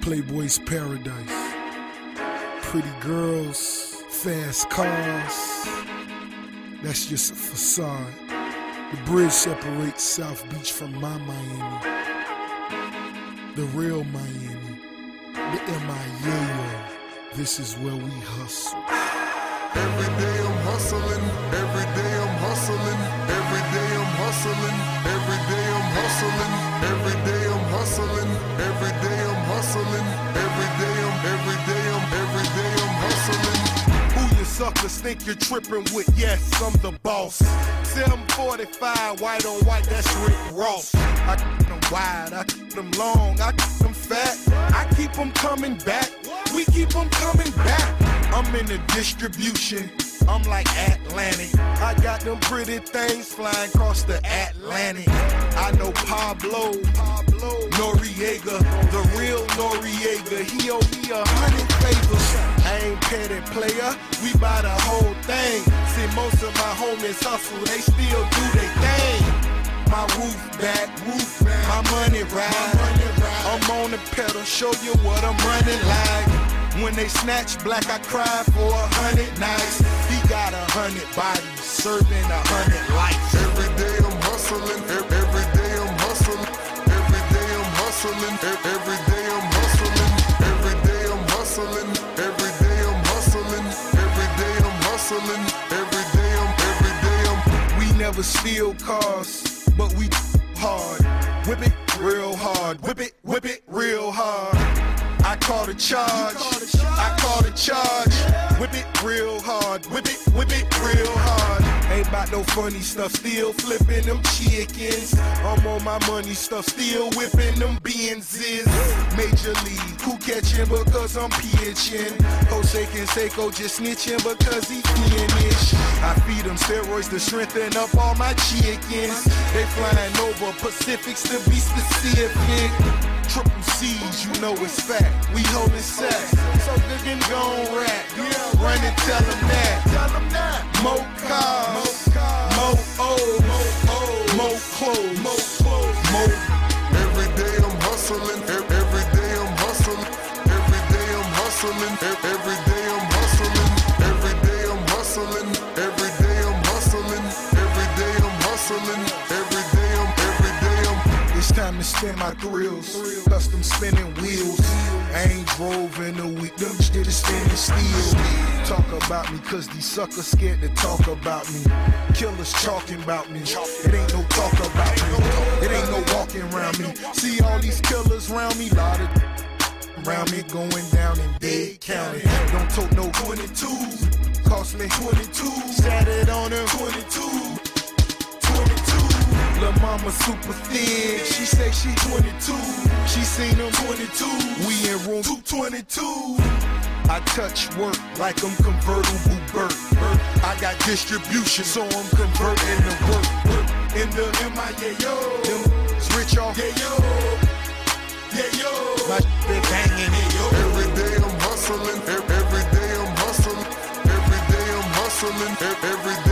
Playboy's paradise. Pretty girls, fast cars, that's just a facade. The bridge separates South Beach from my Miami. The real Miami, the M.I.A.O. This is where we hustle. Every day I'm hustling, every day I'm hustling, every day I'm hustling, every day I'm hustling, every day I'm hustling, every day I'm hustling, every day I'm hustling. Who you suckers think you're tripping with? Yes, I'm the boss. 745, white on white, that's Rick Ross. I keep them wide, I keep them long, I keep them fat. I keep them coming back, we keep them coming back. I'm in the distribution, I'm like Atlantic. I got them pretty things flying across the Atlantic. I know Pablo Noriega, the real Noriega. He owe me 100 favors. I ain't petty player, we buy the whole thing. See, most of my homies hustle, they still do their thing. My roof back, my money ride. I'm on the pedal, show you what I'm running like. When they snatch black, I cry for 100 nights. He got 100 bodies, serving 100 lives. Every day I'm hustling, every day I'm hustling, every day I'm hustling, every day I'm hustling, every day I'm hustling, every day I'm hustling, every day I'm hustling, every day I'm. We never steal cars, but we hard. Whip it real hard, whip it real hard. I call the charge, I call the charge. Whip it real hard, whip it real hard. Ain't about no funny stuff, still flipping them chickens. I'm on my money stuff, still whipping them Benzes. Major League, who catching because I'm pitching? Jose Canseco just snitching because he finished. I feed them steroids to strengthen up all my chickens. They flying over Pacifics to be specific. Triple C's, you know it's fact. We holding sack, so they can gon' rap. Run and tell them that. More cars, more O's, more clothes, more. Every day I'm hustling, every day I'm hustling, every day I'm hustling, every day I'm hustling, every day I'm hustling, every day I'm hustling, every day I'm hustling, every day I'm. It's time to spin my thrills, custom spinning wheels. I ain't drove in a week, them did standing still. Talk about me, cause these suckers scared to talk about me. Killers talking about me, it ain't no talk about me. It ain't no walking around me. See all these killers around me, lot of around me going down in Dade County. Don't talk no 22s, cost me 22. Sat it on them 22. Lil' mama super thin, she say she 22. She seen them 22, we in room 222. I touch work like I'm convertible Burt. I got distribution, so I'm converting the work. In the M.I.A.O. Them rich off, yeah yo. My shit banging it, yo. Every day I'm hustling, every day I'm hustling, every day I'm hustling, every